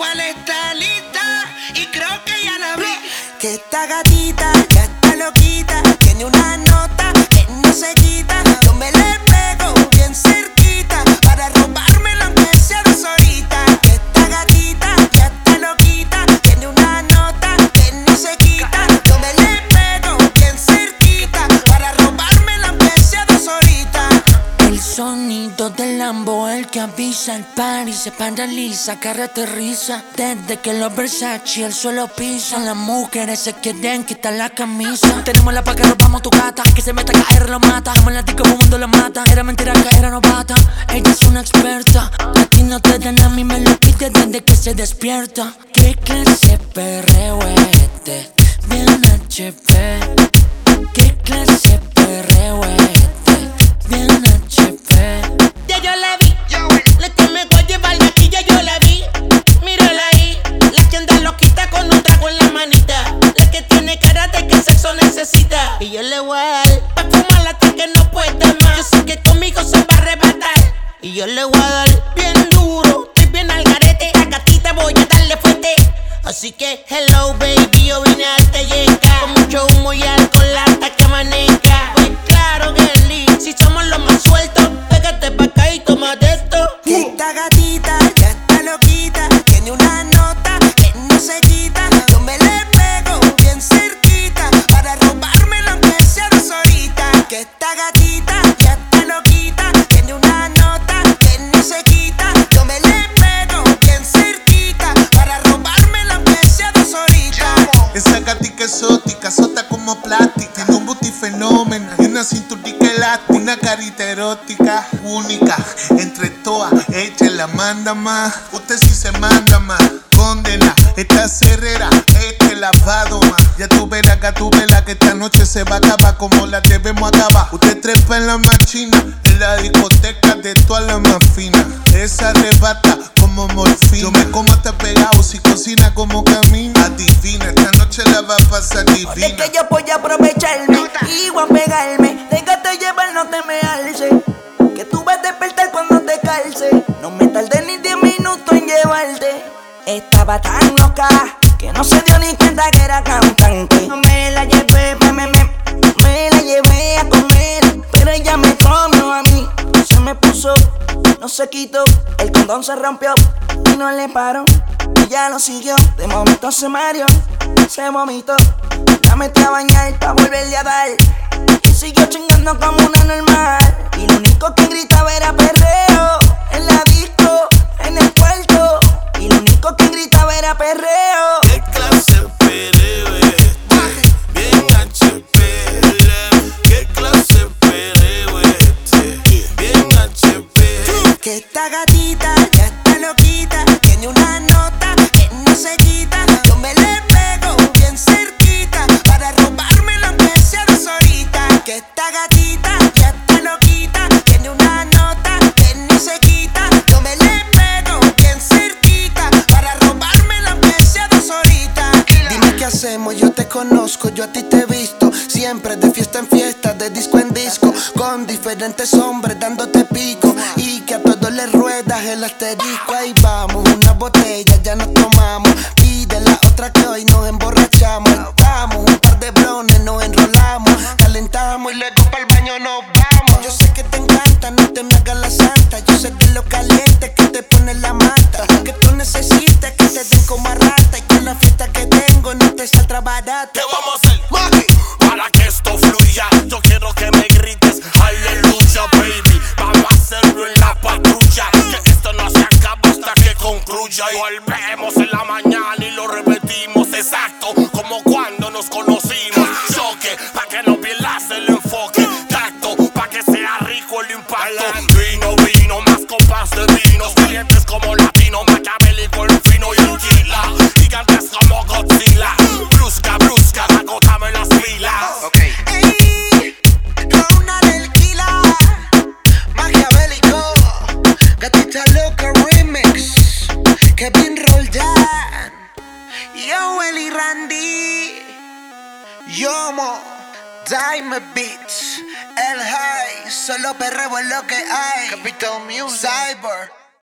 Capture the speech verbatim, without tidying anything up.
cual está lista y creo que ya la vi. Que esta gatita ya está loquita, tiene una nota que no se quita. Yo me le pego bien cerquita para robármela aunque sea dos horitas. Que esta gatita ya está loquita, tiene una nota que no se quita. Yo me le pego bien cerquita para robármela aunque sea dos horitas. El sonido del Lambo, el que avisa, el party se paraliza, cara aterriza. Desde que los Versace el suelo pisan, las mujeres se quieren quitar la camisa. Tenemos la pa' que robamos tu gata, que se meta a caer lo mata. Estamos en la disco, un mundo lo mata. Era mentira que era novata, ella es una experta. A ti no te dan, a mí me lo pide desde que se despierta. ¿Qué clase perreo es este? Bien H P. ¿Qué clase perreo es este? Bien H P. Ya yo la vi, la que me voy a llevar de aquí ya yo la vi. Mírala ahí, la que anda loquita con un trago en la manita, la que tiene cara de que sexo necesita. Y yo le voy a dar pa' fumarla hasta que no puede más. Yo sé que conmigo se va a arrebatar. Y yo le voy a dar bien duro, estoy bien al garete. A gatita voy a darle fuerte. Así que hello baby, yo vine a darte llega. Con mucho humo y alcohol hasta que amanezca. Pues claro que sí, si somos los más sueltos, pégate pa' acá y tómate esto. Que esta gatita ya está loquita, tiene una nota que no se quita. Yo me le pego bien cerquita para robármela aunque sea dos horitas. Que esta gatita ya está loquita, tiene una nota que no se quita. Yo me le pego bien cerquita para robármela aunque sea dos horitas. Esa gatica exótica, sota como plástica. Tiene un booty fenómeno y una cinturita elástica. Una carita erótica, única. Entre todas, ella la manda más. Usted sí se manda más. Condena, esta cerrera, este la va a domar. Ya tú verás, que tú verás que esta noche se va a acabar como la debemos acabar. Usted trepa en la machina, en la discoteca de todas las más finas. Esa arrebata como morfina. Yo me como hasta pegado, si cocina como camina. Adivina, esta noche la va a pasar divina. De que yo voy a aprovecharme y voy a pegarme. Déjate llevar, no te me alce, que tú vas a despertar cuando te calce. No me tardé ni diez minutos en llevarte. Estaba tan loca que no se dio ni cuenta que era cantante. Me la llevé, me, me, me, me la llevé a comer, pero ella me comió a mí. Se me puso, no se quitó, el condón se rompió y no le paró. Ella lo siguió, de momento se mareó, se vomitó. La metí a bañar pa' volverle a dar y siguió chingando como una normal. Y lo único que gritaba era perreo en la disco, en el cuarto. Y lo único que gritaba era perreo. ¿Qué clase de perreo es este? Bien H P. ¿Qué clase de perreo es este? Bien H P. Que esta gatita ya está loquita, tiene una nota que no se quita. Yo me le pego bien cerquita para robármela aunque sea dos horitas. Que esta gatita ya está loquita, tiene una nota que no se quita. Yo me le pego bien cerquita para robármela aunque sea dos horitas. Dime qué hacemos, yo te conozco, yo a ti te he visto siempre de fiesta en fiesta, de disco en disco, con diferentes hombres dándote pico y que a todos les ruedas el asterisco. Ahí vamos, una botella ya nos tomamos, pide la otra que hoy nos emborrachamos. Estamos un par de blones, nos enrolamos, calentamos y luego pa'l baño nos vamos. Yo sé que te encanta, no te me hagas la santa. Yo sé de lo caliente que te pone la mata, que tú necesitas que te den como a rata. Y con la fiesta que tengo no te saldrá barata. ¿Qué vamos a hacer, mami? Para que esto fluya, yo quiero que me grites aleluya, baby. Vamos a hacerlo en la patrulla, que esto no se acaba hasta que concluya. Y volvemos en la mañana y lo repetimos exacto como cuando nos conocimos. Choque, pa' que no pierdas el enfoque. Tacto, pa' que sea rico el impacto. Vino, vino, más copas de vinos. Clientes como latino, maquiavélico, el fino y el gila. Gigantes como Godzilla. Brusca, brusca, agótame las filas. Okay. Ey, Rona del Kila, maquiavélico, gatita loca remix, Kevin Roldán, Joel y Randy, Yomo, Diamond Beats, El High, solo perreo es lo que hay. Capital Music, Cyber.